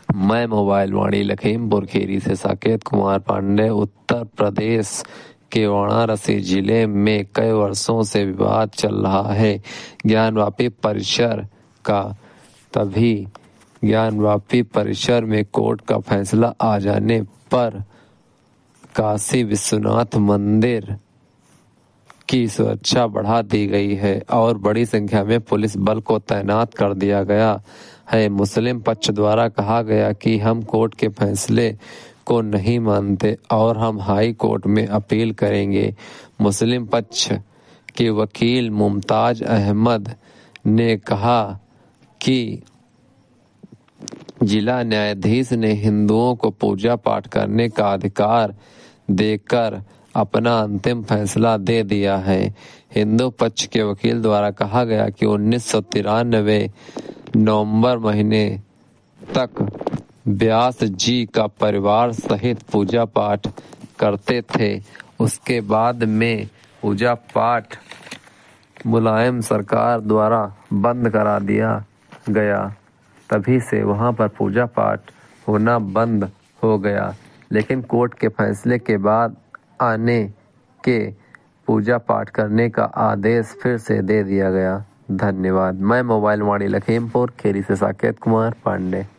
मैं मोबाइल वाणी लखीमपुर खीरी से साकेत कुमार पांडे। उत्तर प्रदेश के वाराणसी जिले में कई वर्षों से विवाद चल रहा है ज्ञानवापी परिसर में कोर्ट का फैसला आ जाने पर काशी विश्वनाथ मंदिर की सुरक्षा बढ़ा दी गई है और बड़ी संख्या में पुलिस बल को तैनात कर दिया गया है। मुस्लिम पक्ष द्वारा कहा गया कि हम कोर्ट के फैसले को नहीं मानते और हम हाई कोर्ट में अपील करेंगे। मुस्लिम पक्ष के वकील मुमताज अहमद ने कहा कि जिला न्यायाधीश ने हिंदुओं को पूजा पाठ करने का अधिकार देकर अपना अंतिम फैसला दे दिया है। हिंदू पक्ष के वकील द्वारा कहा गया कि 1993 नवंबर महीने तक व्यास जी का परिवार सहित पूजा पाठ करते थे। उसके बाद में पूजा पाठ मुलायम सरकार द्वारा बंद करा दिया गया। तभी से वहां पर पूजा पाठ होना बंद हो गया, लेकिन कोर्ट के फैसले के बाद आने के पूजा पाठ करने का आदेश फिर से दे दिया गया। धन्यवाद। मैं मोबाइल वाणी लखीमपुर खीरी से साकेत कुमार पांडे।